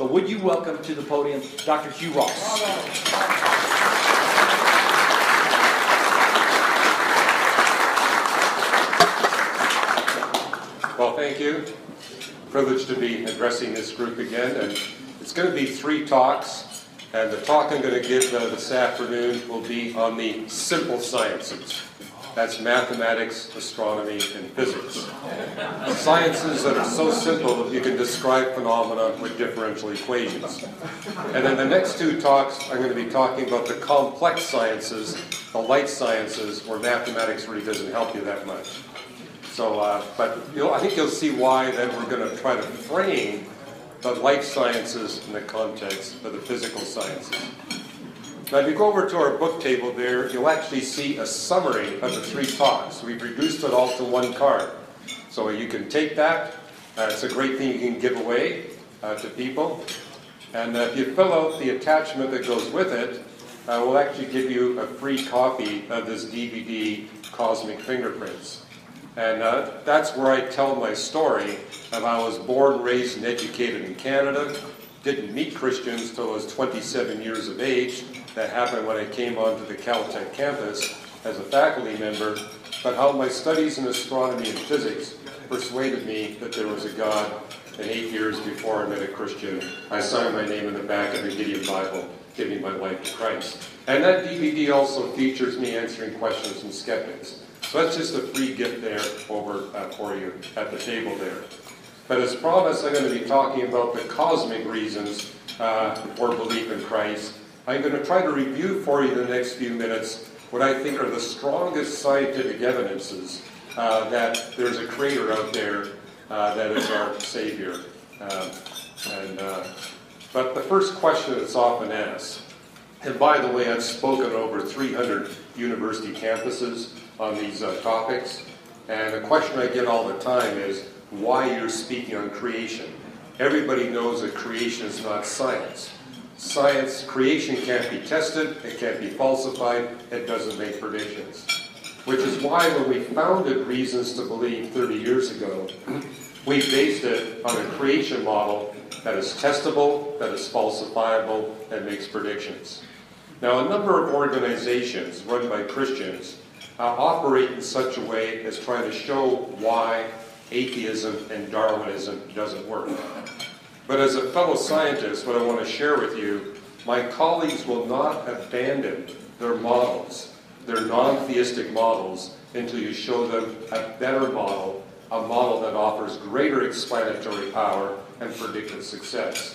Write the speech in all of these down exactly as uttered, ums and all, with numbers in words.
But would you welcome to the podium Doctor Hugh Ross? Well, thank you. Privileged to be addressing this group again, and it's going to be three talks, and the talk I'm going to give uh, this afternoon will be on the simple sciences. That's mathematics, astronomy, and physics. Sciences that are so simple that you can describe phenomena with differential equations. And then the next two talks, I'm going to be talking about the complex sciences, the light sciences, where mathematics really doesn't help you that much. So, uh, but you'll, I think you'll see why that we're going to try to frame the life sciences in the context of the physical sciences. Now, if you go over to our book table there, you'll actually see a summary of the three talks. We've reduced it all to one card. So you can take that. Uh, it's a great thing you can give away uh, to people. And uh, if you fill out the attachment that goes with it, uh, we'll actually give you a free copy of this D V D, Cosmic Fingerprints. And uh, that's where I tell my story of how I was born, raised, and educated in Canada. Didn't meet Christians till I was twenty-seven years of age. That happened when I came onto the Caltech campus as a faculty member. But how my studies in astronomy and physics persuaded me that there was a God. And eight years before I met a Christian, I signed my name in the back of the Gideon Bible, giving my life to Christ. And that D V D also features me answering questions from skeptics. So that's just a free gift there over uh, for you at the table there. But as promised, I'm going to be talking about the cosmic reasons uh, for belief in Christ. I'm going to try to review for you in the next few minutes what I think are the strongest scientific evidences uh, that there's a creator out there uh, that is our Savior. Uh, and, uh, but the first question that's often asked, and by the way, I've spoken at over three hundred university campuses on these uh, topics, and the question I get all the time is why you're speaking on creation. Everybody knows that creation is not science. Science, creation can't be tested, it can't be falsified, it doesn't make predictions. Which is why when we founded Reasons to Believe thirty years ago, we based it on a creation model that is testable, that is falsifiable, that makes predictions. Now, a number of organizations run by Christians uh, operate in such a way as trying to show why atheism and Darwinism doesn't work. But as a fellow scientist, what I want to share with you, my colleagues will not abandon their models, their non-theistic models, until you show them a better model, a model that offers greater explanatory power and predictive success.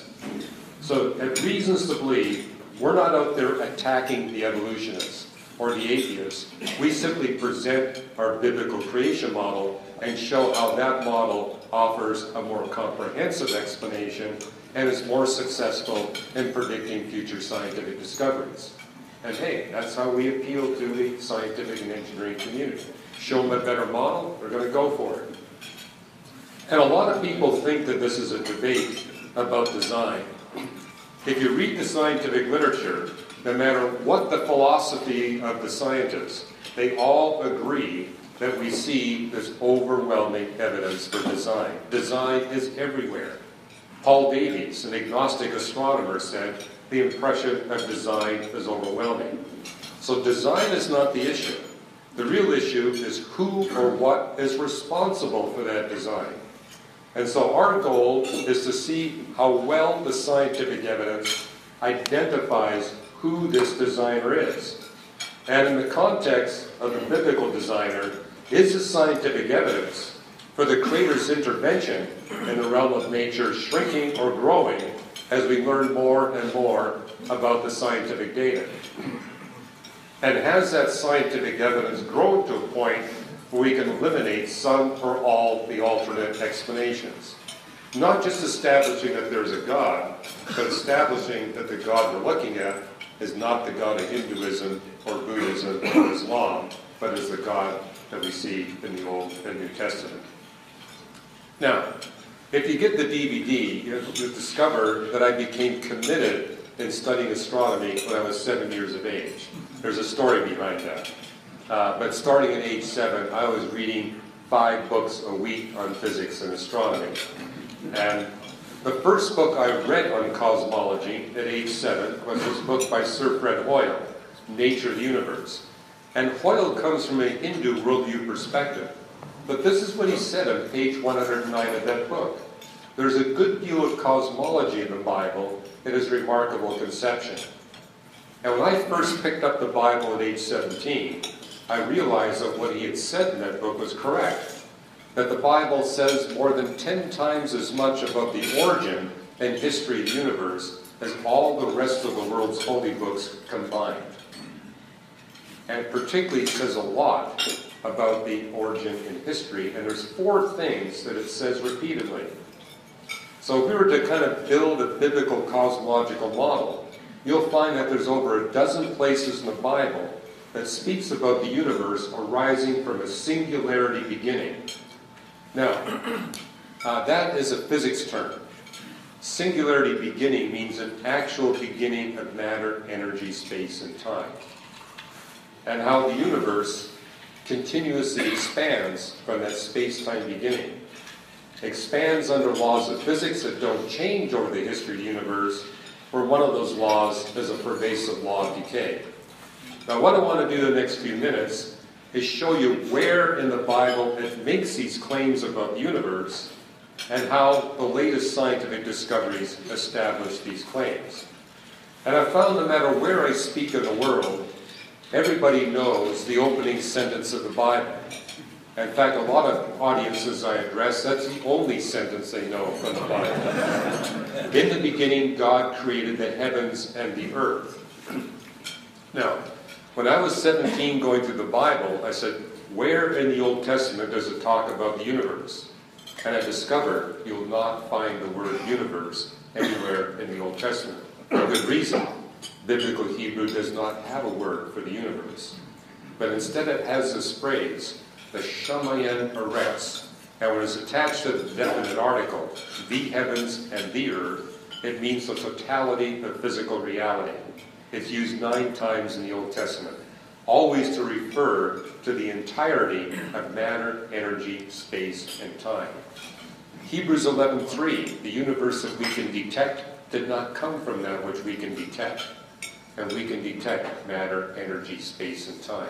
So at Reasons to Believe, we're not out there attacking the evolutionists or the atheists. We simply present our biblical creation model and show how that model offers a more comprehensive explanation and is more successful in predicting future scientific discoveries. And hey, that's how we appeal to the scientific and engineering community. Show them a better model, they're going to go for it. And a lot of people think that this is a debate about design. If you read the scientific literature, no matter what the philosophy of the scientists, they all agree that we see this overwhelming evidence for design. Design is everywhere. Paul Davies, an agnostic astronomer, said the impression of design is overwhelming. So design is not the issue. The real issue is who or what is responsible for that design. And so our goal is to see how well the scientific evidence identifies who this designer is. And in the context of the biblical designer, is the scientific evidence for the Creator's intervention in the realm of nature shrinking or growing as we learn more and more about the scientific data? And has that scientific evidence grown to a point where we can eliminate some or all the alternate explanations? Not just establishing that there's a God, but establishing that the God we're looking at is not the God of Hinduism or Buddhism or Islam, but is the God that we see in the Old and New Testament. Now, if you get the D V D, you'll discover that I became committed in studying astronomy when I was seven years of age. There's a story behind that. Uh, but starting at age seven, I was reading five books a week on physics and astronomy. And The first book I read on cosmology at age seven was this book by Sir Fred Hoyle, Nature of the Universe. And Hoyle comes from a Hindu worldview perspective. But this is what he said on page one hundred nine of that book. There's a good deal of cosmology in the Bible that is remarkable conception. And when I first picked up the Bible at age seventeen, I realized that what he had said in that book was correct. That the Bible says more than ten times as much about the origin and history of the universe as all the rest of the world's holy books combined. And particularly it says a lot about the origin and history, and there's four things that it says repeatedly. So if we were to kind of build a biblical cosmological model, you'll find that there's over a dozen places in the Bible that speaks about the universe arising from a singularity beginning. Now, uh, that is a physics term. Singularity beginning means an actual beginning of matter, energy, space, and time. And how the universe continuously expands from that space-time beginning. Expands under laws of physics that don't change over the history of the universe, where one of those laws is a pervasive law of decay. Now, what I want to do in the next few minutes is show you where in the Bible it makes these claims about the universe and how the latest scientific discoveries establish these claims. And I found no matter where I speak in the world, everybody knows the opening sentence of the Bible. In fact, a lot of audiences I address, that's the only sentence they know from the Bible. In the beginning, God created the heavens and the earth. Now, when I was seventeen going through the Bible, I said, where in the Old Testament does it talk about the universe? And I discovered you'll not find the word universe anywhere in the Old Testament. For a good reason. Biblical Hebrew does not have a word for the universe. But instead it has this phrase, the Shamayim Eretz. And when it's attached to the definite article, the heavens and the earth, it means the totality of physical reality. It's used nine times in the Old Testament, always to refer to the entirety of matter, energy, space, and time. Hebrews eleven three, the universe that we can detect did not come from that which we can detect. And we can detect matter, energy, space, and time.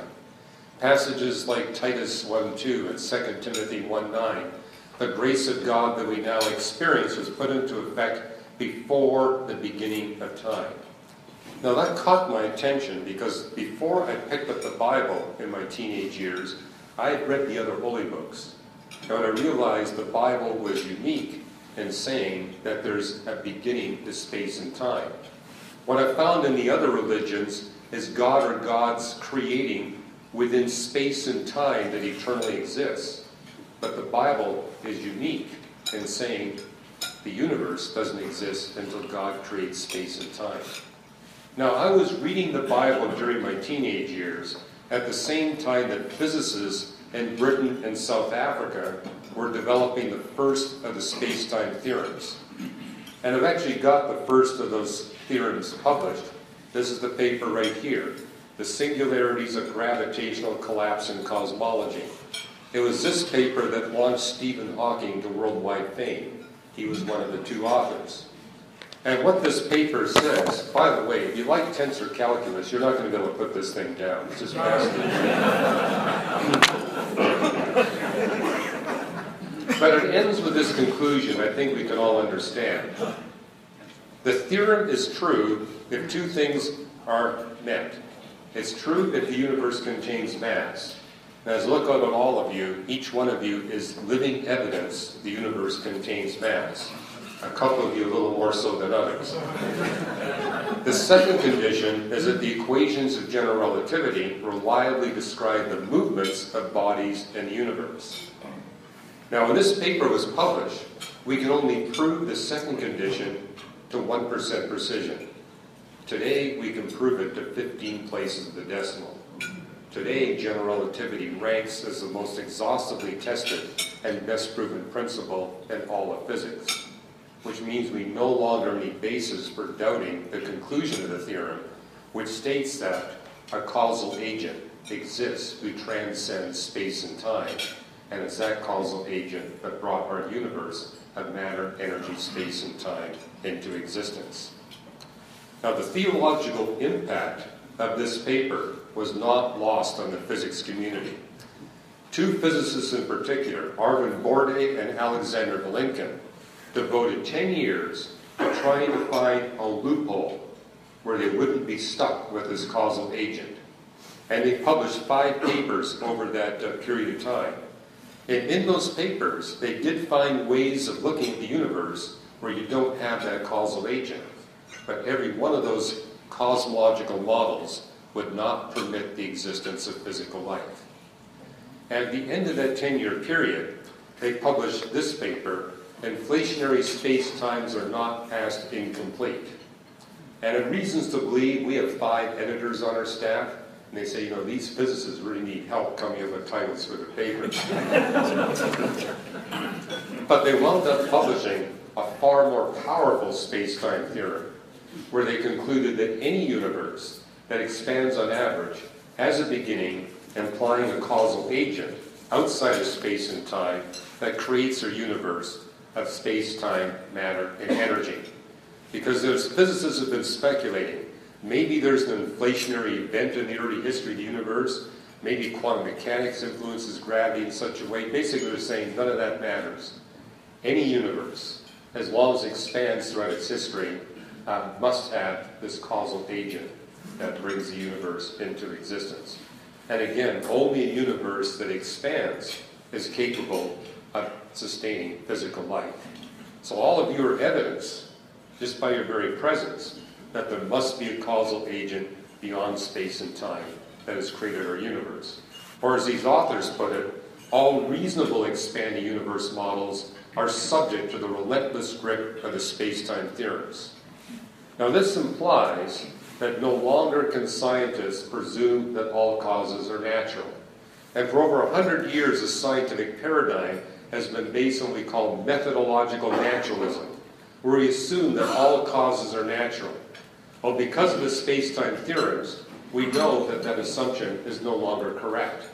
Passages like Titus one two and Second Timothy one nine, the grace of God that we now experience was put into effect before the beginning of time. Now that caught my attention because before I picked up the Bible in my teenage years, I had read the other holy books. And when I realized the Bible was unique in saying that there's a beginning to space and time. What I found in the other religions is God or gods creating within space and time that eternally exists. But the Bible is unique in saying the universe doesn't exist until God creates space and time. Now, I was reading the Bible during my teenage years at the same time that physicists in Britain and South Africa were developing the first of the space-time theorems. And I've actually got the first of those theorems published. This is the paper right here, The Singularities of Gravitational Collapse in Cosmology. It was this paper that launched Stephen Hawking to worldwide fame. He was one of the two authors. And what this paper says, by the way, if you like tensor calculus, you're not going to be able to put this thing down. It's just massive. But it ends with this conclusion I think we can all understand. The theorem is true if two things are met. It's true if the universe contains mass. And as I look out at all of you, each one of you is living evidence the universe contains mass. A couple of you a little more so than others. The second condition is that the equations of general relativity reliably describe the movements of bodies in the universe. Now, when this paper was published, we can only prove the second condition to one percent precision. Today, we can prove it to fifteen places of the decimal. Today, general relativity ranks as the most exhaustively tested and best proven principle in all of physics, which means we no longer need basis for doubting the conclusion of the theorem, which states that a causal agent exists who transcends space and time, and it's that causal agent that brought our universe of matter, energy, space, and time into existence. Now, the theological impact of this paper was not lost on the physics community. Two physicists in particular, Arvin Bourdais and Alexander Vilenkin, devoted ten years to trying to find a loophole where they wouldn't be stuck with this causal agent. And they published five papers over that uh, period of time. And in those papers, they did find ways of looking at the universe where you don't have that causal agent. But every one of those cosmological models would not permit the existence of physical life. At the end of that ten-year period, they published this paper, Inflationary Space-Times Are Not Past Incomplete. And in Reasons to Believe, we have five editors on our staff, and they say, you know, these physicists really need help coming up with titles for the paper. But they wound up publishing a far more powerful space-time theorem, where they concluded that any universe that expands on average has a beginning implying a causal agent outside of space and time that creates a universe of space, time, matter, and energy. Because those physicists have been speculating, maybe there's an inflationary event in the early history of the universe, maybe quantum mechanics influences gravity in such a way. Basically, they're saying none of that matters. Any universe, as long as it expands throughout its history, uh, must have this causal agent that brings the universe into existence. And again, only a universe that expands is capable of sustaining physical life. So all of you are evidence, just by your very presence, that there must be a causal agent beyond space and time that has created our universe. Or as these authors put it, all reasonable expanding universe models are subject to the relentless grip of the space-time theorems. Now this implies that no longer can scientists presume that all causes are natural. And for over a hundred years, the scientific paradigm has been based on what we call methodological naturalism, where we assume that all causes are natural. Well, because of the space-time theorems, we know that that assumption is no longer correct.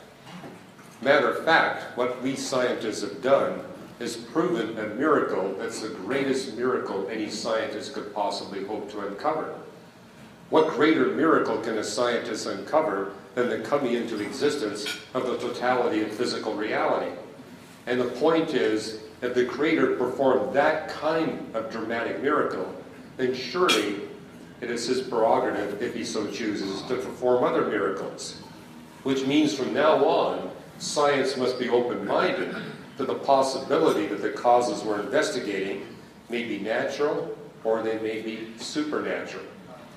Matter of fact, what we scientists have done is proven a miracle that's the greatest miracle any scientist could possibly hope to uncover. What greater miracle can a scientist uncover than the coming into existence of the totality of physical reality? And the point is, if the Creator performed that kind of dramatic miracle, then surely it is His prerogative, if He so chooses, to perform other miracles. Which means from now on, science must be open-minded to the possibility that the causes we're investigating may be natural or they may be supernatural.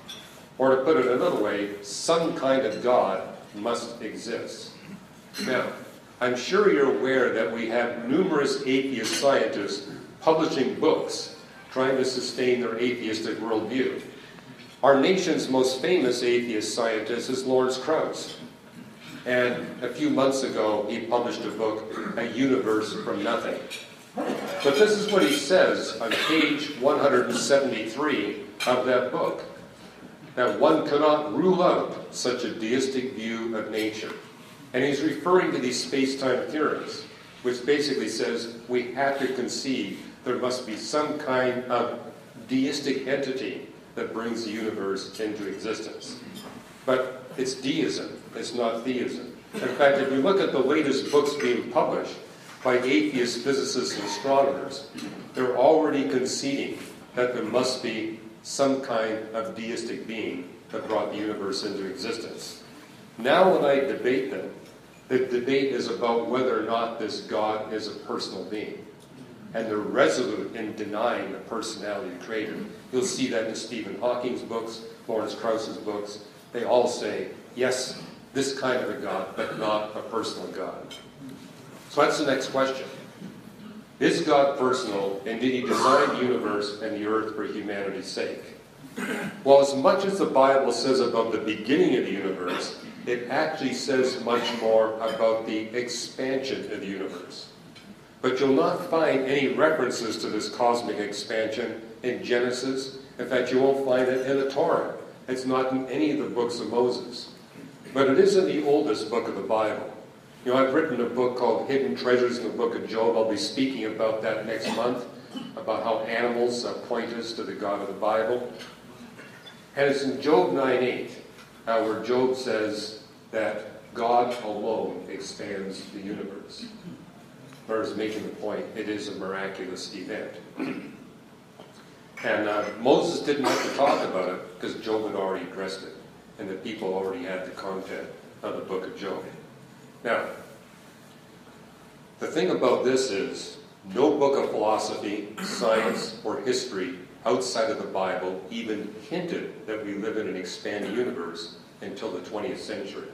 Or to put it another way, some kind of God must exist. Now, I'm sure you're aware that we have numerous atheist scientists publishing books trying to sustain their atheistic worldview. Our nation's most famous atheist scientist is Lawrence Krauss. And a few months ago, he published a book, A Universe from Nothing. But this is what he says on page one hundred seventy-three of that book. That one cannot rule out such a deistic view of nature. And he's referring to these space-time theorems, which basically says we have to conceive there must be some kind of deistic entity that brings the universe into existence. But it's deism, it's not theism. In fact, if you look at the latest books being published by atheist physicists and astronomers, they're already conceding that there must be some kind of deistic being that brought the universe into existence. Now when I debate them, the debate is about whether or not this God is a personal being. And they're resolute in denying the personality of the Creator. You'll see that in Stephen Hawking's books, Lawrence Krauss's books. They all say, yes, this kind of a God, but not a personal God. So that's the next question. Is God personal, and did He design the universe and the earth for humanity's sake? Well, as much as the Bible says about the beginning of the universe, it actually says much more about the expansion of the universe. But you'll not find any references to this cosmic expansion in Genesis. In fact, you won't find it in the Torah. It's not in any of the books of Moses. But it is in the oldest book of the Bible. You know, I've written a book called Hidden Treasures in the Book of Job. I'll be speaking about that next month. about how animals uh, point us to the God of the Bible. And it's in Job nine eight, uh, where Job says that God alone expands the universe. Or is making the point, it is a miraculous event. And uh, Moses didn't have to talk about it because Job had already addressed it. And the people already had the content of the book of Job. Now, the thing about this is, no book of philosophy, science, or history outside of the Bible even hinted that we live in an expanding universe until the twentieth century.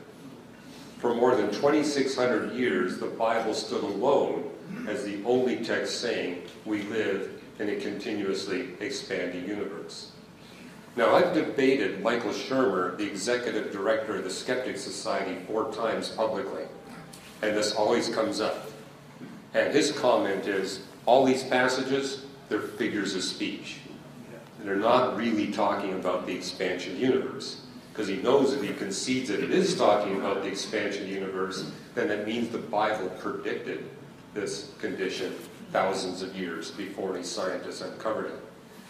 For more than twenty-six hundred years, the Bible stood alone as the only text saying we live in a continuously expanding universe. Now, I've debated Michael Shermer, the executive director of the Skeptic Society, four times publicly, and this always comes up. And his comment is, all these passages, they're figures of speech. And they're not really talking about the expansion universe. Because he knows if he concedes that it is talking about the expansion universe, then it means the Bible predicted this condition thousands of years before any scientists uncovered it.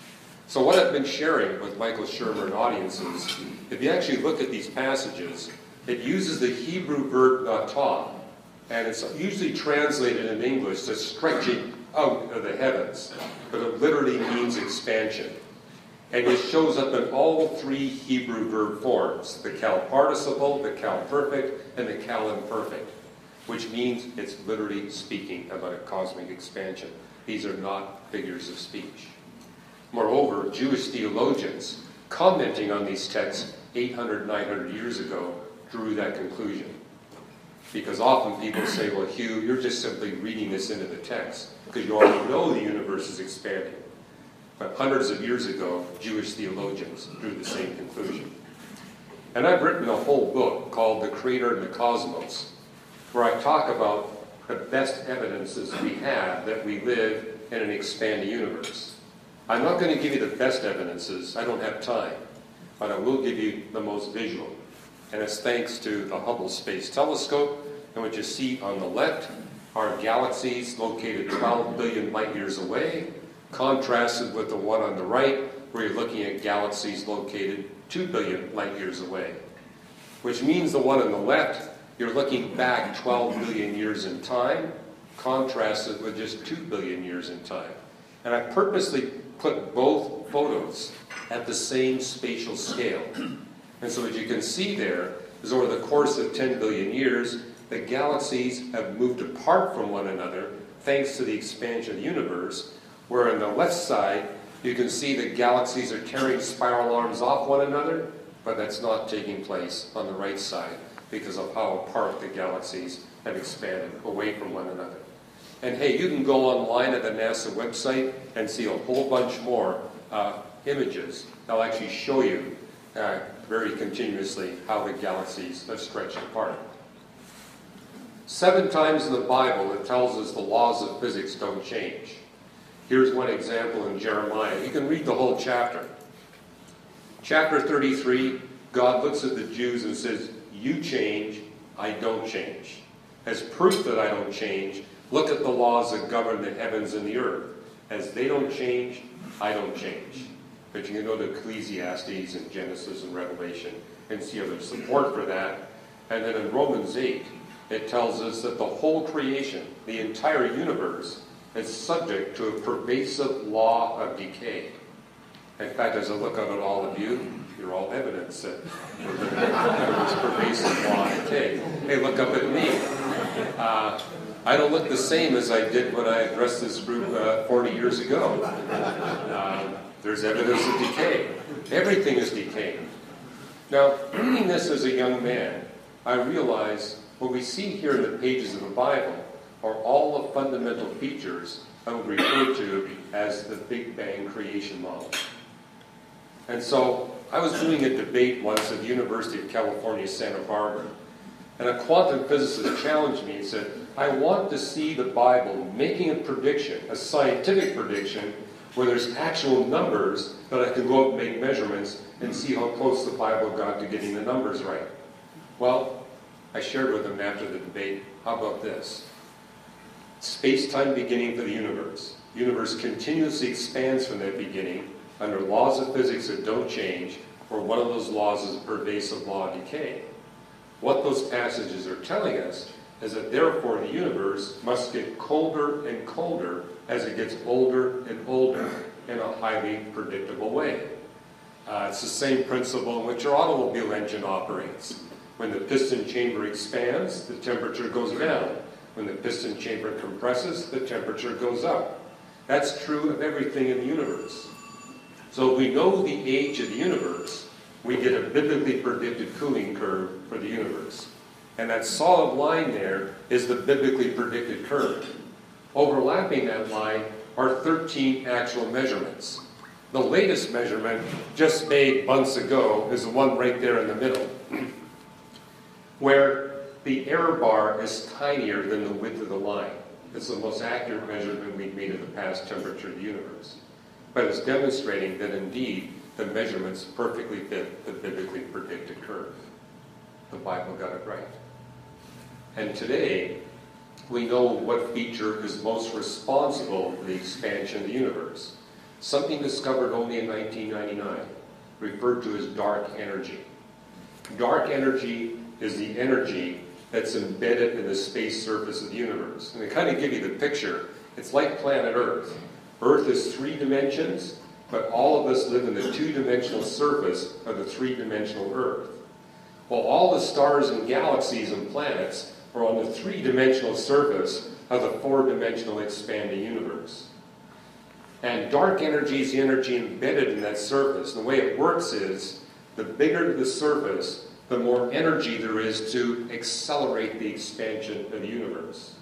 So what I've been sharing with Michael Shermer and audiences, if you actually look at these passages, it uses the Hebrew verb natah, and it's usually translated in English as stretching out of the heavens, but it literally means expansion. And it shows up in all three Hebrew verb forms, the cal participle, the cal perfect, and the cal imperfect, which means it's literally speaking about a cosmic expansion. These are not figures of speech. Moreover, Jewish theologians, commenting on these texts eight hundred, nine hundred years ago, drew that conclusion. Because often people say, well, Hugh, you're just simply reading this into the text, because you already know the universe is expanding. But hundreds of years ago, Jewish theologians drew the same conclusion. And I've written a whole book called The Creator and the Cosmos, where I talk about the best evidences we have that we live in an expanding universe. I'm not going to give you the best evidences, I don't have time, but I will give you the most visual. And it's thanks to the Hubble Space Telescope, and what you see on the left are galaxies located twelve billion light years away, contrasted with the one on the right, where you're looking at galaxies located two billion light years away. Which means the one on the left, you're looking back twelve billion years in time, contrasted with just two billion years in time. And I purposely put both photos at the same spatial scale. And so what you can see there is over the course of ten billion years, the galaxies have moved apart from one another thanks to the expansion of the universe, where on the left side, you can see the galaxies are carrying spiral arms off one another, but that's not taking place on the right side because of how apart the galaxies have expanded away from one another. And hey, you can go online at the NASA website and see a whole bunch more uh, images. They'll actually show you uh, very continuously how the galaxies have stretched apart. Seven times in the Bible it tells us the laws of physics don't change. Here's one example in Jeremiah. You can read the whole chapter. Chapter thirty-three, God looks at the Jews and says, you change, I don't change. As proof that I don't change, look at the laws that govern the heavens and the earth. As they don't change, I don't change. But you can go to Ecclesiastes and Genesis and Revelation and see other support for that. And then in Romans eight, it tells us that the whole creation, the entire universe, is subject to a pervasive law of decay. In fact, as I look out at all of you, you're all evidence that there's pervasive law of decay. Hey, look up at me. Uh, I don't look the same as I did when I addressed this group uh, forty years ago. Uh, there's evidence of decay. Everything is decaying. Now, reading this as a young man, I realize what we see here in the pages of the Bible are all the fundamental features I would refer to as the Big Bang creation model. And so I was doing a debate once at the University of California, Santa Barbara, and a quantum physicist challenged me and said, I want to see the Bible making a prediction, a scientific prediction, where there's actual numbers that I can go up and make measurements and see how close the Bible got to getting the numbers right. Well, I shared with him after the debate, how about this? Space-time beginning for the universe. The universe continuously expands from that beginning under laws of physics that don't change, or one of those laws is a pervasive law of decay. What those passages are telling us is that therefore the universe must get colder and colder as it gets older and older in a highly predictable way. Uh, it's the same principle in which your automobile engine operates. When the piston chamber expands, the temperature goes down. When the piston chamber compresses, the temperature goes up. That's true of everything in the universe. So if we know the age of the universe, we get a biblically predicted cooling curve for the universe. And that solid line there is the biblically predicted curve. Overlapping that line are thirteen actual measurements. The latest measurement, just made months ago, is the one right there in the middle, where the error bar is tinier than the width of the line. It's the most accurate measurement we've made of the past temperature of the universe. But it's demonstrating that indeed the measurements perfectly fit the biblically predicted curve. The Bible got it right. And today, we know what feature is most responsible for the expansion of the universe. Something discovered only in nineteen ninety-nine, referred to as dark energy. Dark energy is the energy that's embedded in the space surface of the universe. And to kind of give you the picture, it's like planet Earth. Earth is three dimensions, but all of us live in the two-dimensional surface of the three-dimensional Earth. Well, all the stars and galaxies and planets are on the three-dimensional surface of the four-dimensional expanding universe. And dark energy is the energy embedded in that surface. And the way it works is, the bigger the surface, the more energy there is to accelerate the expansion of the universe.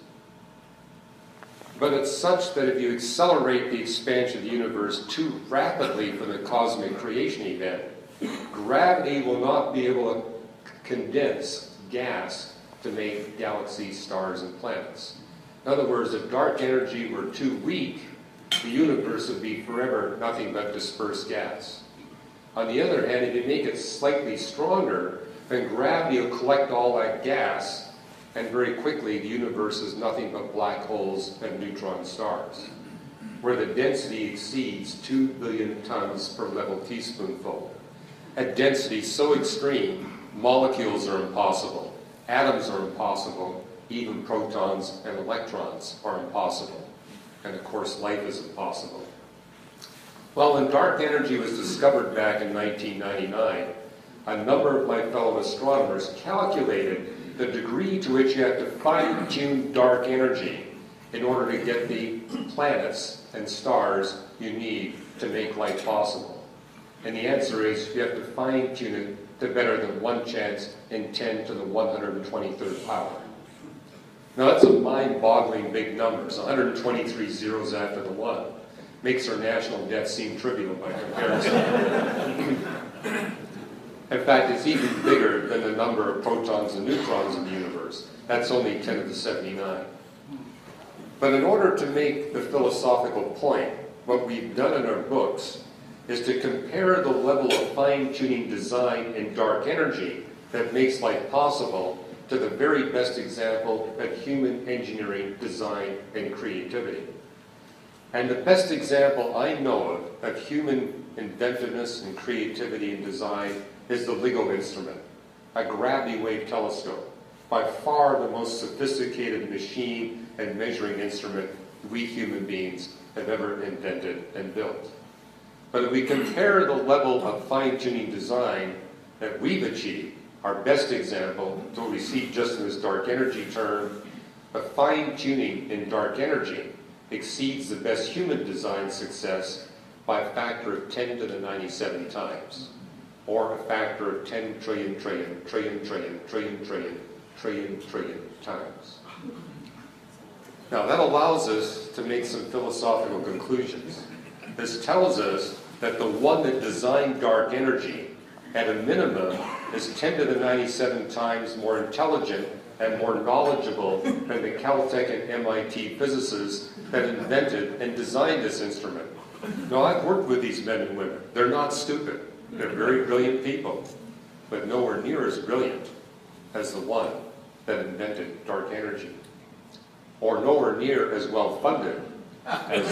But it's such that if you accelerate the expansion of the universe too rapidly for the cosmic creation event, gravity will not be able to condense gas to make galaxies, stars, and planets. In other words, if dark energy were too weak, the universe would be forever nothing but dispersed gas. On the other hand, if you make it slightly stronger, then gravity will collect all that gas, and very quickly the universe is nothing but black holes and neutron stars, where the density exceeds two billion tons per level teaspoonful. At density so extreme, molecules are impossible, atoms are impossible, even protons and electrons are impossible. And of course, life is impossible. Well, when dark energy was discovered back in nineteen ninety-nine, a number of my fellow astronomers calculated the degree to which you have to fine-tune dark energy in order to get the planets and stars you need to make life possible. And the answer is you have to fine-tune it to better than one chance in ten to the one hundred twenty-third power. Now that's a mind-boggling big number. It's one hundred twenty-three zeros after the one. Makes our national debt seem trivial by comparison. In fact, it's even bigger than the number of protons and neutrons in the universe. That's only ten to the seventy-nine. But in order to make the philosophical point, what we've done in our books is to compare the level of fine-tuning design in dark energy that makes life possible to the very best example of human engineering, design, and creativity. And the best example I know of of human inventiveness and creativity and design is the LIGO instrument, a gravity wave telescope, by far the most sophisticated machine and measuring instrument we human beings have ever invented and built. But if we compare the level of fine-tuning design that we've achieved, our best example, to what we see just in this dark energy term, the fine-tuning in dark energy exceeds the best human design success by a factor of ten to the ninety-seven times, or a factor of ten trillion, trillion, trillion, trillion, trillion, trillion, trillion, trillion times. Now that allows us to make some philosophical conclusions. This tells us that the one that designed dark energy, at a minimum, is ten to the ninety-seven times more intelligent and more knowledgeable than the Caltech and M I T physicists that invented and designed this instrument. Now, I've worked with these men and women. They're not stupid. They're very brilliant people, but nowhere near as brilliant as the one that invented dark energy, or nowhere near as well funded As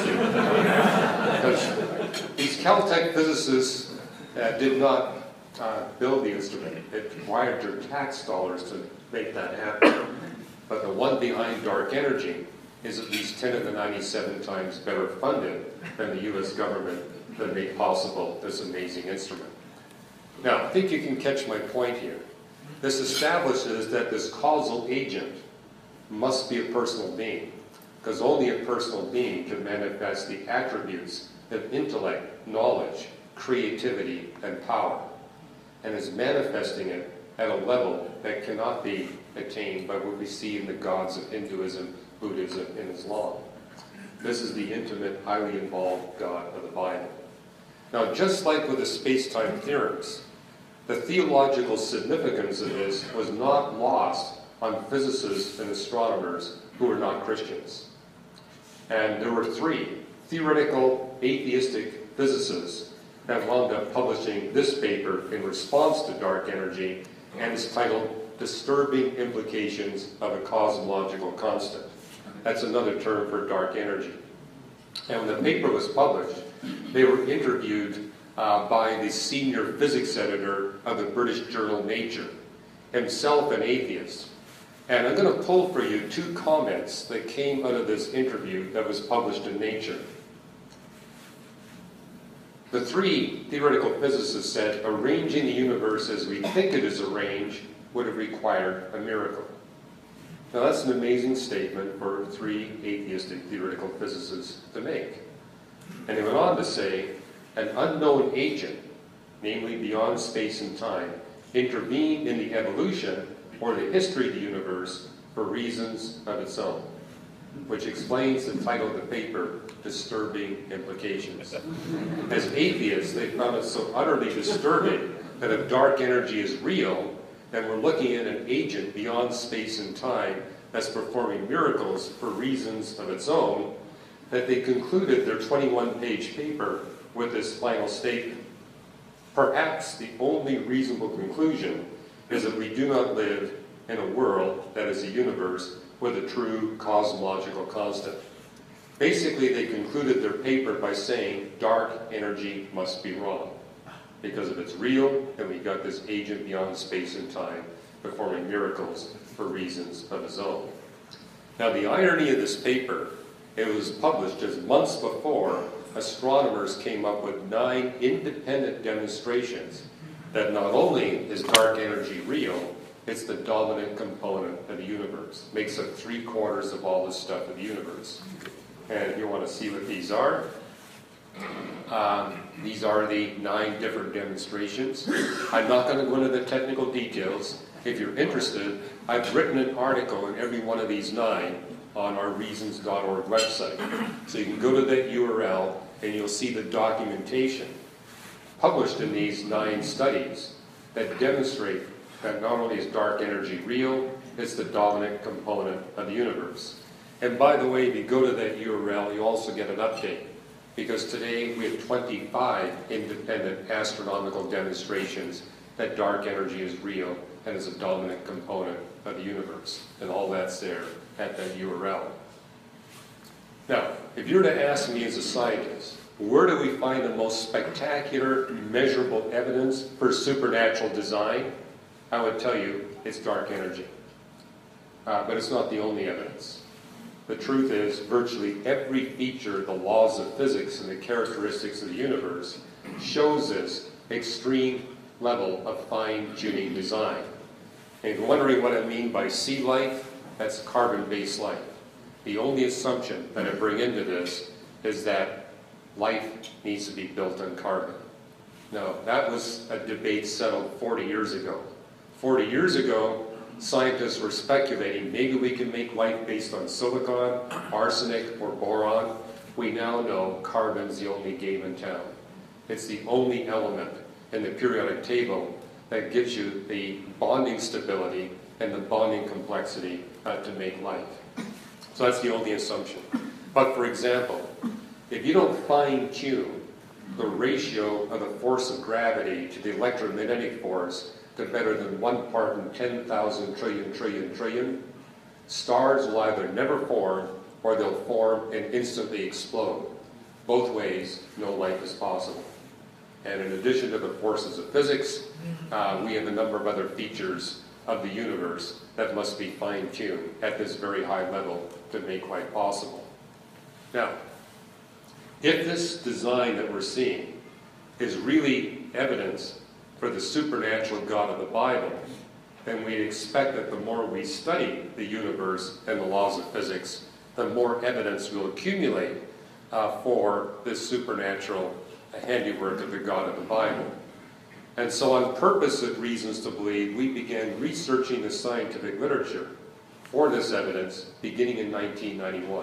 the, because these Caltech physicists uh, did not uh, build the instrument. It required their tax dollars to make that happen. But the one behind dark energy is at least ten to the ninety-seven times better funded than the U S government that made possible this amazing instrument. Now, I think you can catch my point here. This establishes that this causal agent must be a personal being, because only a personal being can manifest the attributes of intellect, knowledge, creativity, and power, and is manifesting it at a level that cannot be attained by what we see in the gods of Hinduism, Buddhism, and Islam. This is the intimate, highly involved God of the Bible. Now, just like with the space-time theorems, the theological significance of this was not lost on physicists and astronomers who were not Christians. And there were three theoretical atheistic physicists that wound up publishing this paper in response to dark energy, and it's titled Disturbing Implications of a Cosmological Constant. That's another term for dark energy. And when the paper was published, they were interviewed uh, by the senior physics editor of the British journal Nature, himself an atheist. And I'm going to pull for you two comments that came out of this interview that was published in Nature. The three theoretical physicists said, arranging the universe as we think it is arranged would have required a miracle. Now that's an amazing statement for three atheistic theoretical physicists to make. And they went on to say, an unknown agent, namely beyond space and time, intervened in the evolution or the history of the universe for reasons of its own, which explains the title of the paper, Disturbing Implications. As atheists, they found it so utterly disturbing that if dark energy is real, then we're looking at an agent beyond space and time that's performing miracles for reasons of its own, that they concluded their twenty-one page paper with this final statement. Perhaps the only reasonable conclusion is that we do not live in a world that is a universe with a true cosmological constant. Basically, they concluded their paper by saying dark energy must be wrong, because if it's real, then we got this agent beyond space and time performing miracles for reasons of his own. Now, the irony of this paper, it was published just months before astronomers came up with nine independent demonstrations that not only is dark energy real, it's the dominant component of the universe. It makes up three quarters of all the stuff of the universe. And if you want to see what these are, um, these are the nine different demonstrations. I'm not going to go into the technical details. If you're interested, I've written an article in every one of these nine on our reasons dot org website. So you can go to that U R L and you'll see the documentation published in these nine studies that demonstrate that not only is dark energy real, it's the dominant component of the universe. And by the way, if you go to that U R L, you also get an update, because today we have twenty-five independent astronomical demonstrations that dark energy is real and is a dominant component of the universe. And all that's there at that U R L. Now, if you were to ask me as a scientist, where do we find the most spectacular, measurable evidence for supernatural design? I would tell you it's dark energy. Uh, but it's not the only evidence. The truth is, virtually every feature of the laws of physics and the characteristics of the universe shows this extreme level of fine-tuning design. And if you're wondering what I mean by sea life, that's carbon-based life. The only assumption that I bring into this is that life needs to be built on carbon. Now, that was a debate settled forty years ago. forty years ago, scientists were speculating maybe we can make life based on silicon, arsenic, or boron. We now know carbon's the only game in town. It's the only element in the periodic table that gives you the bonding stability and the bonding complexity uh, to make life. So that's the only assumption. But for example, if you don't fine-tune the ratio of the force of gravity to the electromagnetic force to better than one part in ten thousand trillion trillion trillion, stars will either never form or they'll form and instantly explode. Both ways, no life is possible. And in addition to the forces of physics, uh, we have a number of other features of the universe that must be fine-tuned at this very high level to make life possible. Now, if this design that we're seeing is really evidence for the supernatural God of the Bible, then we expect that the more we study the universe and the laws of physics, the more evidence will accumulate uh, for this supernatural handiwork of the God of the Bible. And so on purpose of reasons to believe, we began researching the scientific literature for this evidence beginning in nineteen ninety-one.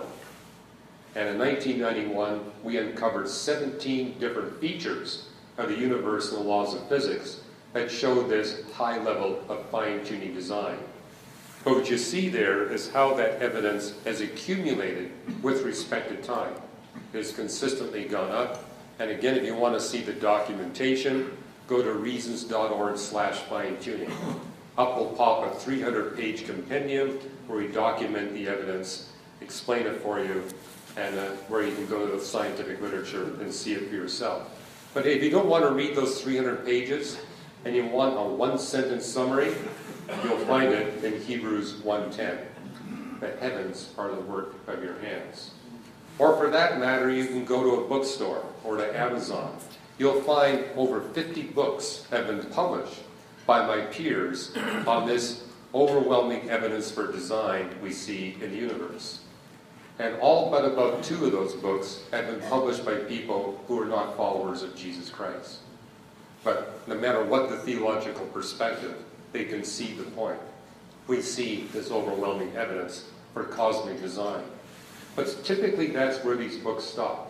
And in nineteen ninety-one, we uncovered seventeen different features of the universe and the laws of physics that showed this high level of fine-tuning design. But what you see there is how that evidence has accumulated with respect to time. It has consistently gone up. And again, if you want to see the documentation, go to reasons dot org slash fine-tuning. Up will pop a three hundred page compendium where we document the evidence, explain it for you, and uh, where you can go to the scientific literature and see it for yourself. But if you don't want to read those three hundred pages and you want a one-sentence summary, you'll find it in Hebrews one ten. The heavens are the work of your hands. Or for that matter, you can go to a bookstore or to Amazon. You'll find over fifty books have been published by my peers on this overwhelming evidence for design we see in the universe. And all but about two of those books have been published by people who are not followers of Jesus Christ. But no matter what the theological perspective, they can see the point. We see this overwhelming evidence for cosmic design. But typically that's where these books stop.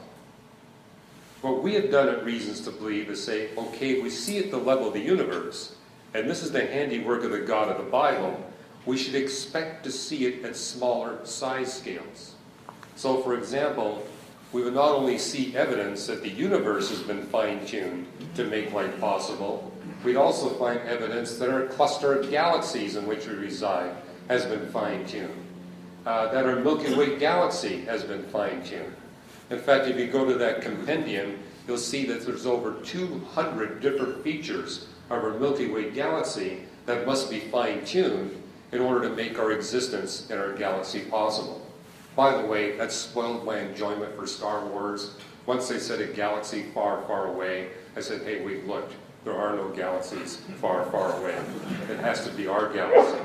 What we have done at Reasons to Believe is say, okay, we see at the level of the universe, and this is the handiwork of the God of the Bible, we should expect to see it at smaller size scales. So for example, we would not only see evidence that the universe has been fine-tuned to make life possible, we'd also find evidence that our cluster of galaxies in which we reside has been fine-tuned. Uh, that our Milky Way galaxy has been fine-tuned. In fact, if you go to that compendium, you'll see that there's over two hundred different features of our Milky Way galaxy that must be fine-tuned in order to make our existence in our galaxy possible. By the way, that spoiled my enjoyment for Star Wars. Once they said a galaxy far, far away, I said, hey, we've looked. There are no galaxies far, far away. It has to be our galaxy.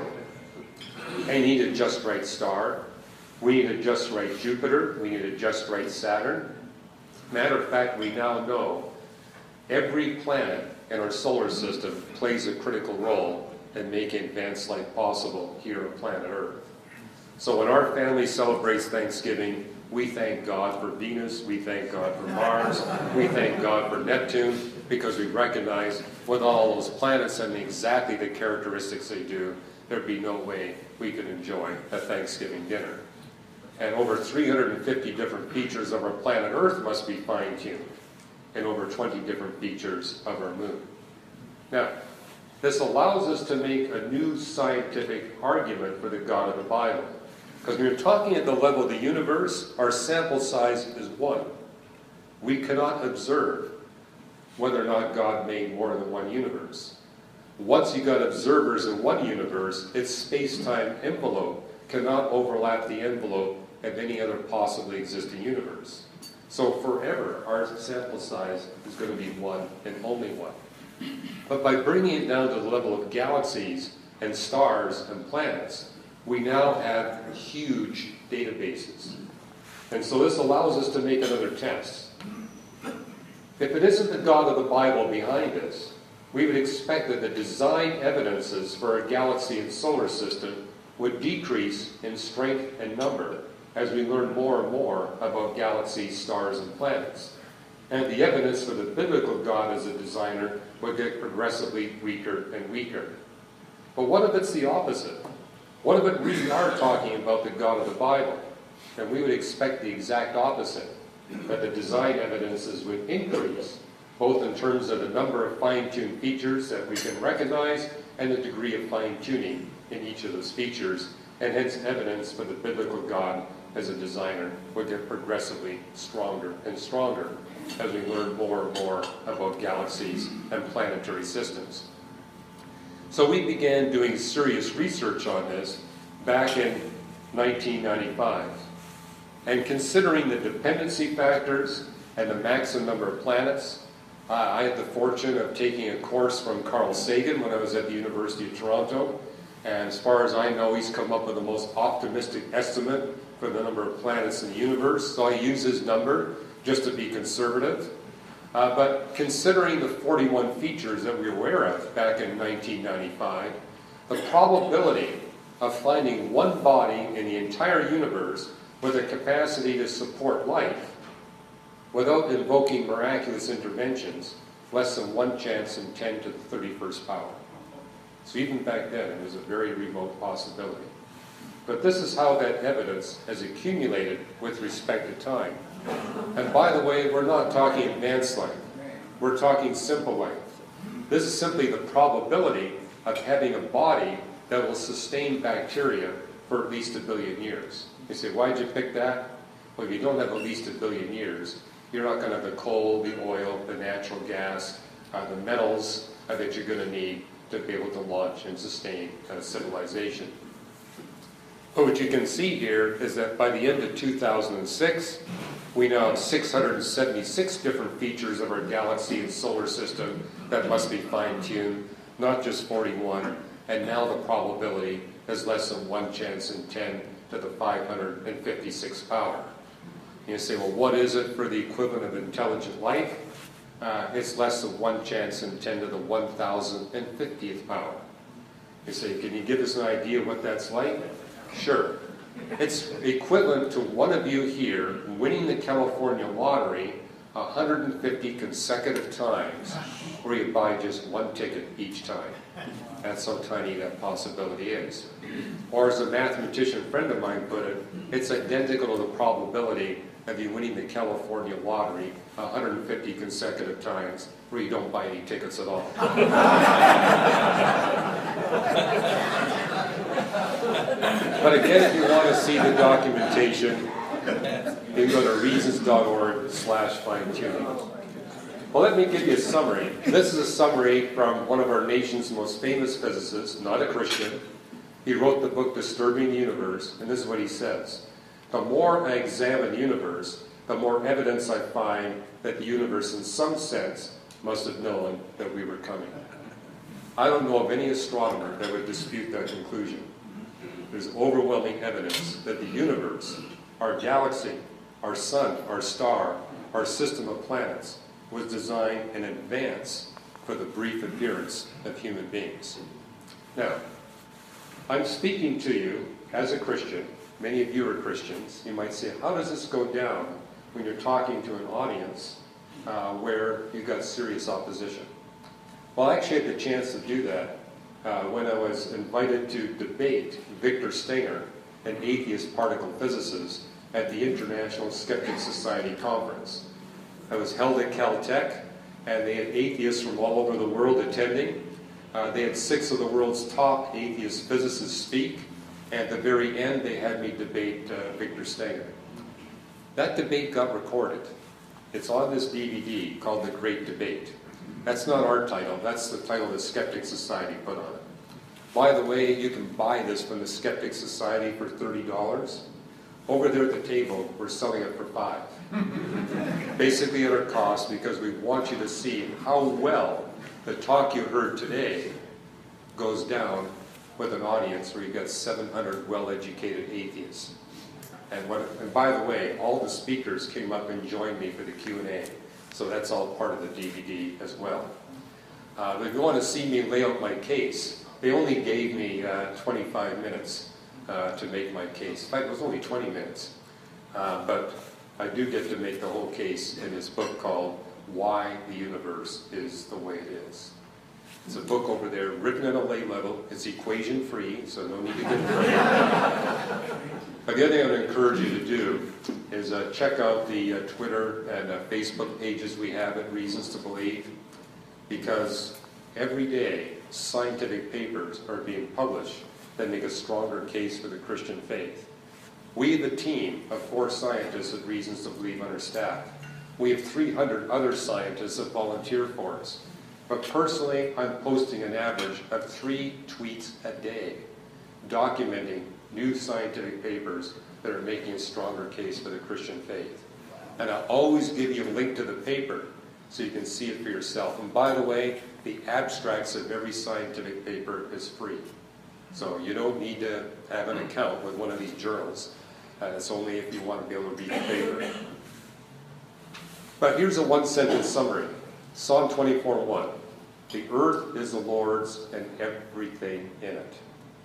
I need a just right star. We need a just right Jupiter. We need a just right Saturn. Matter of fact, we now know every planet in our solar system plays a critical role in making advanced life possible here on planet Earth. So when our family celebrates Thanksgiving, we thank God for Venus, we thank God for Mars, we thank God for Neptune, because we recognize with all those planets having exactly the characteristics they do, there'd be no way we could enjoy a Thanksgiving dinner. And over three hundred fifty different features of our planet Earth must be fine-tuned, and over twenty different features of our moon. Now, this allows us to make a new scientific argument for the God of the Bible. Because when you're talking at the level of the universe, our sample size is one. We cannot observe whether or not God made more than one universe. Once you've got observers in one universe, its space-time envelope cannot overlap the envelope of any other possibly existing universe. So forever, our sample size is going to be one and only one. But by bringing it down to the level of galaxies and stars and planets, we now have huge databases. And so this allows us to make another test. If it isn't the God of the Bible behind us, we would expect that the design evidences for our galaxy and solar system would decrease in strength and number as we learn more and more about galaxies, stars, and planets. And the evidence for the biblical God as a designer would get progressively weaker and weaker. But what if it's the opposite? What if it really are talking about the God of the Bible? And we would expect the exact opposite, that the design evidences would increase, both in terms of the number of fine-tuned features that we can recognize and the degree of fine-tuning in each of those features, and hence evidence for the biblical God as a designer would get progressively stronger and stronger as we learn more and more about galaxies and planetary systems. So we began doing serious research on this back in nineteen ninety-five. And considering the dependency factors and the maximum number of planets, uh, I had the fortune of taking a course from Carl Sagan when I was at the University of Toronto. And as far as I know, he's come up with the most optimistic estimate for the number of planets in the universe. So I use his number just to be conservative. Uh, but considering the forty-one features that we were aware of back in nineteen ninety-five, the probability of finding one body in the entire universe with a capacity to support life without invoking miraculous interventions, less than one chance in ten to the thirty-first power. So even back then, it was a very remote possibility. But this is how that evidence has accumulated with respect to time. And by the way, we're not talking advanced life. We're talking simple life. This is simply the probability of having a body that will sustain bacteria for at least a billion years. You say, why'd you pick that? Well, if you don't have at least a billion years, you're not going to have the coal, the oil, the natural gas, uh, the metals uh, that you're going to need to be able to launch and sustain uh, civilization. But what you can see here is that by the end of two thousand six, we now have six hundred seventy-six different features of our galaxy and solar system that must be fine-tuned, not just forty-one, and now the probability is less than one chance in ten to the five hundred fifty-sixth power. You say, well, what is it for the equivalent of intelligent life? Uh, it's less than one chance in ten to the one thousand fiftieth power. You say, can you give us an idea of what that's like? Sure. It's equivalent to one of you here winning the California lottery one hundred fifty consecutive times, where you buy just one ticket each time. That's how tiny that possibility is. Or as a mathematician friend of mine put it, it's identical to the probability of you winning the California lottery one hundred fifty consecutive times, where you don't buy any tickets at all. But again, if you want to see the documentation, you can go to reasons dot org slash fine tuning. Well, let me give you a summary. This is a summary from one of our nation's most famous physicists, not a Christian. He wrote the book Disturbing the Universe, and this is what he says. The more I examine the universe, the more evidence I find that the universe in some sense must have known that we were coming. I don't know of any astronomer that would dispute that conclusion. There's overwhelming evidence that the universe, our galaxy, our sun, our star, our system of planets, was designed in advance for the brief appearance of human beings. Now, I'm speaking to you as a Christian. Many of you are Christians. You might say, how does this go down when you're talking to an audience uh, where you've got serious opposition? Well, I actually had the chance to do that uh, when I was invited to debate Victor Stenger, an atheist particle physicist, at the International Skeptic Society Conference. It was held at Caltech, and they had atheists from all over the world attending. Uh, they had six of the world's top atheist physicists speak, and at the very end they had me debate uh, Victor Stenger. That debate got recorded. It's on this D V D called The Great Debate. That's not our title, that's the title the Skeptic Society put on it. By the way, you can buy this from the Skeptic Society for thirty dollars. Over there at the table, we're selling it for five. Basically at our cost, because we want you to see how well the talk you heard today goes down with an audience where you've got seven hundred well-educated atheists. And, what, and by the way, all the speakers came up and joined me for the Q and A. So that's all part of the D V D as well. Uh, but if you want to see me lay out my case, they only gave me uh, twenty-five minutes uh, to make my case. In fact, it was only twenty minutes. Uh, but I do get to make the whole case in this book called Why the Universe is the Way It Is. It's a book over there written at a lay level. It's equation free, so no need to get afraid. But the other thing I would encourage you to do is uh, check out the uh, Twitter and uh, Facebook pages we have at Reasons to Believe, because every day scientific papers are being published that make a stronger case for the Christian faith. We have a team of four scientists at Reasons to Believe on our staff. We have three hundred other scientists that volunteer for us. But personally, I'm posting an average of three tweets a day, documenting new scientific papers that are making a stronger case for the Christian faith. And I'll always give you a link to the paper so you can see it for yourself. And by the way, the abstracts of every scientific paper is free. So you don't need to have an account with one of these journals. Uh, it's only if you want to be able to read the paper. But here's a one-sentence summary. Psalm twenty-four one. The earth is the Lord's and everything in it.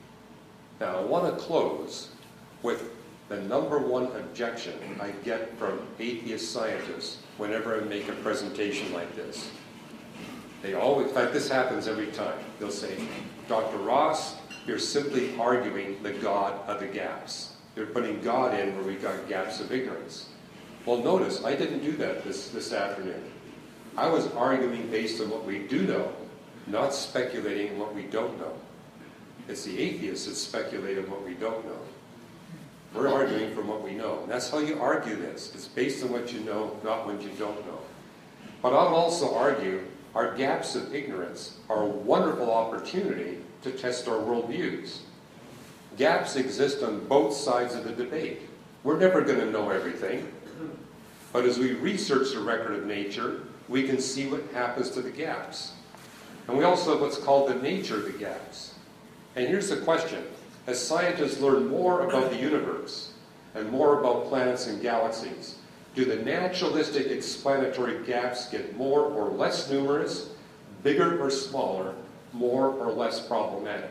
Now I want to close with the number one objection I get from atheist scientists whenever I make a presentation like this. They always, in fact, this happens every time. They'll say, Doctor Ross, you're simply arguing the God of the gaps. You're putting God in where we've got gaps of ignorance. Well, notice, I didn't do that this, this afternoon. I was arguing based on what we do know, not speculating what we don't know. It's the atheists that speculate on what we don't know. We're arguing from what we know. And that's how you argue this. It's based on what you know, not what you don't know. But I'll also argue our gaps of ignorance are a wonderful opportunity to test our worldviews. Gaps exist on both sides of the debate. We're never going to know everything. But as we research the record of nature, we can see what happens to the gaps. And we also have what's called the nature of the gaps. And here's the question. As scientists learn more about the universe and more about planets and galaxies, do the naturalistic explanatory gaps get more or less numerous, bigger or smaller, more or less problematic?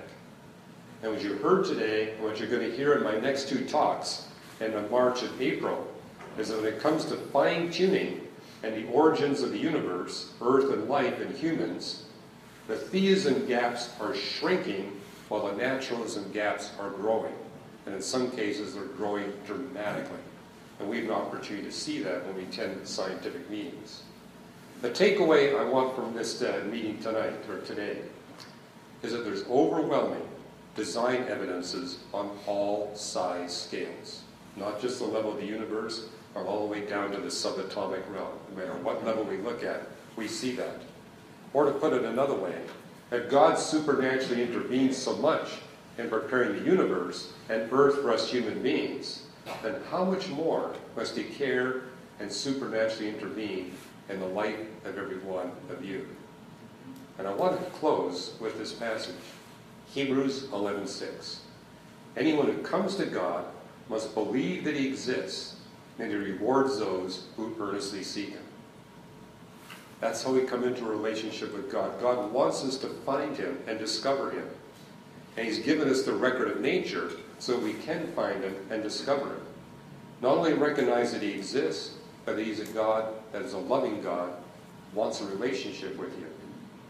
And what you heard today, and what you're going to hear in my next two talks, in March and April, is that when it comes to fine-tuning and the origins of the universe, Earth and life and humans, the theism gaps are shrinking while the naturalism gaps are growing. And in some cases, they're growing dramatically. And we have an opportunity to see that when we attend scientific meetings. The takeaway I want from this uh, meeting tonight, or today, is that there's overwhelming design evidences on all size scales. Not just the level of the universe, but all the way down to the subatomic realm. No matter what level we look at, we see that. Or to put it another way, if God supernaturally intervenes so much in preparing the universe and earth for us human beings, then how much more must he care and supernaturally intervene in the life of every one of you? And I want to close with this passage, Hebrews eleven six. Anyone who comes to God must believe that he exists, and he rewards those who earnestly seek him. That's how we come into a relationship with God. God wants us to find him and discover him. And he's given us the record of nature so we can find him and discover him. Not only recognize that he exists, but that he's a God that is a loving God, wants a relationship with you.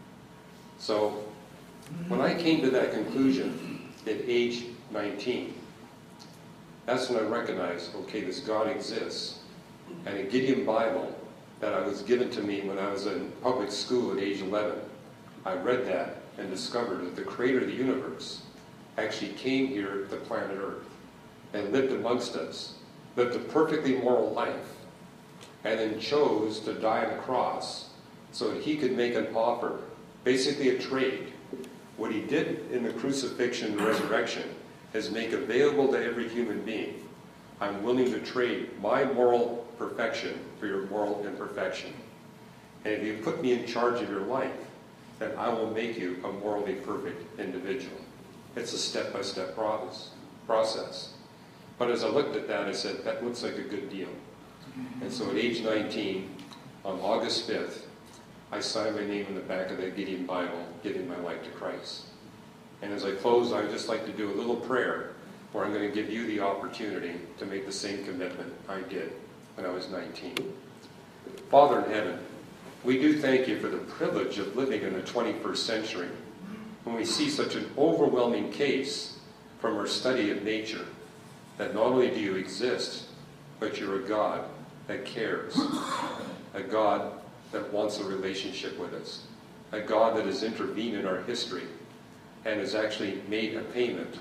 So, when I came to that conclusion at age nineteen, that's when I recognized, okay, this God exists. And a Gideon Bible that I was given to me when I was in public school at age eleven, I read that and discovered that the creator of the universe actually came here to planet Earth and lived amongst us, lived a perfectly moral life, and then chose to die on a cross so that he could make an offer, basically a trade. What he did in the crucifixion and resurrection is make available to every human being, I'm willing to trade my moral perfection for your moral imperfection. And if you put me in charge of your life, then I will make you a morally perfect individual. It's a step-by-step process. But as I looked at that, I said, that looks like a good deal. And so at age nineteen, on August fifth, I signed my name in the back of the Gideon Bible, giving my life to Christ. And as I close, I would just like to do a little prayer where I'm going to give you the opportunity to make the same commitment I did when I was nineteen. Father in heaven, we do thank you for the privilege of living in the twenty-first century when we see such an overwhelming case from our study of nature that not only do you exist, but you're a God that cares, a God that wants a relationship with us, a God that has intervened in our history and has actually made a payment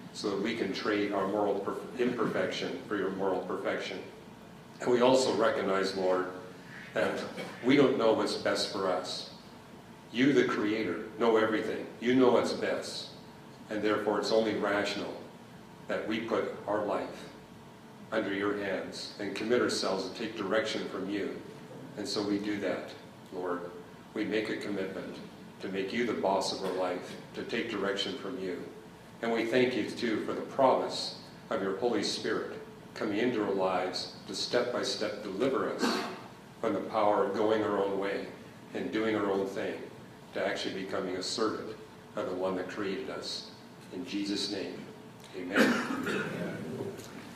so that we can trade our moral per- imperfection for your moral perfection. And we also recognize, Lord, that we don't know what's best for us. You, the Creator, know everything. You know what's best. And therefore, it's only rational that we put our life under your hands and commit ourselves and take direction from you. And so we do that, Lord. We make a commitment to make you the boss of our life, to take direction from you. And we thank you, too, for the promise of your Holy Spirit coming into our lives to step-by-step deliver us from the power of going our own way and doing our own thing, to actually becoming a servant of the one that created us. In Jesus' name, amen.